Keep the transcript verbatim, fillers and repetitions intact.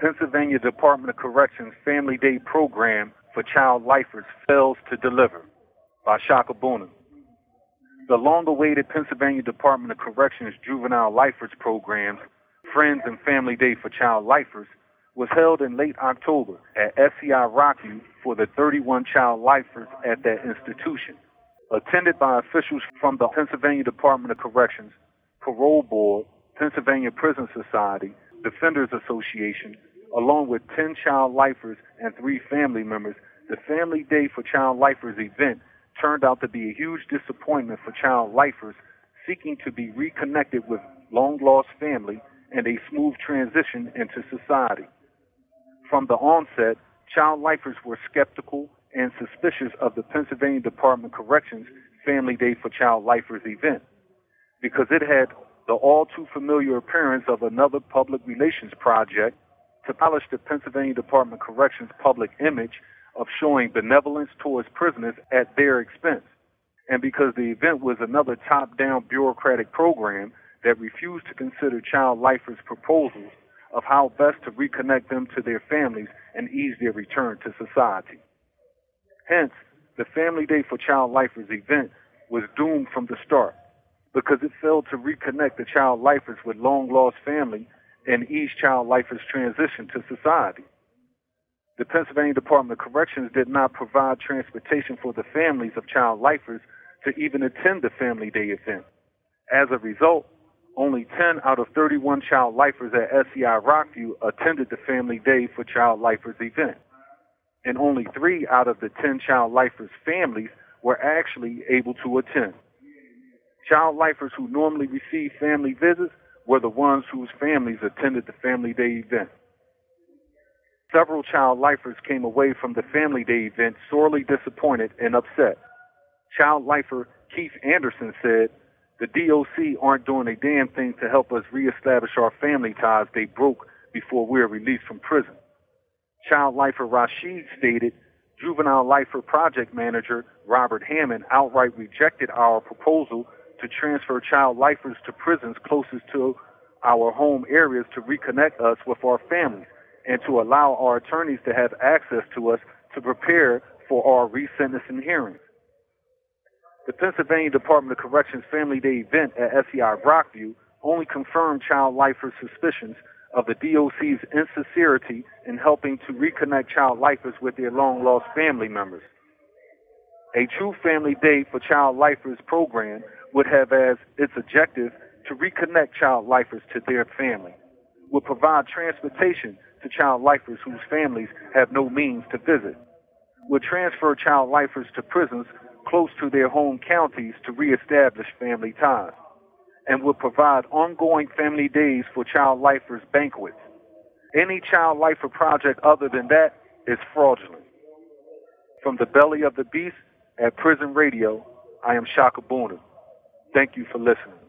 Pennsylvania Department of Corrections Family Day Program for Child Lifers fails to deliver, by Shaka Boonen. The long-awaited Pennsylvania Department of Corrections Juvenile Lifers Program, Friends and Family Day for Child Lifers, was held in late October at S C I Rockview for the thirty-one child lifers at that institution. Attended by officials from the Pennsylvania Department of Corrections, Parole Board, Pennsylvania Prison Society, Defenders Association, along with ten child lifers and three family members, the Family Day for Child Lifers event turned out to be a huge disappointment for child lifers seeking to be reconnected with long-lost family and a smooth transition into society. From the onset, child lifers were skeptical and suspicious of the Pennsylvania Department of Corrections Family Day for Child Lifers event because it had the all-too-familiar appearance of another public relations project to polish the Pennsylvania Department of Corrections public image of showing benevolence towards prisoners at their expense, and because the event was another top-down bureaucratic program that refused to consider child lifers' proposals of how best to reconnect them to their families and ease their return to society. Hence, the Family Day for Child Lifers event was doomed from the start because it failed to reconnect the child lifers with long-lost family and ease child lifers' transition to society. The Pennsylvania Department of Corrections did not provide transportation for the families of child lifers to even attend the Family Day event. As a result, only ten out of thirty-one child lifers at S C I Rockview attended the Family Day for Child Lifers event, and only three out of the ten child lifers' families were actually able to attend. Child lifers who normally receive family visits were the ones whose families attended the Family Day event. Several child lifers came away from the Family Day event sorely disappointed and upset. Child lifer Keith Anderson said, "The D O C aren't doing a damn thing to help us reestablish our family ties they broke before we were released from prison." Child lifer Rashid stated, "Juvenile lifer project manager Robert Hammond outright rejected our proposal to transfer child lifers to prisons closest to our home areas to reconnect us with our families and to allow our attorneys to have access to us to prepare for our resentencing hearings." The Pennsylvania Department of Corrections Family Day event at S C I Rockview only confirmed child lifers' suspicions of the D O C's insincerity in helping to reconnect child lifers with their long-lost family members. A true Family Day for Child Lifers program would have as its objective to reconnect child lifers to their family, would provide transportation to child lifers whose families have no means to visit, would transfer child lifers to prisons close to their home counties to reestablish family ties, and would provide ongoing family days for child lifers banquets. Any child lifer project other than that is fraudulent. From the belly of the beast at Prison Radio, I am Shaka Boonen. Thank you for listening.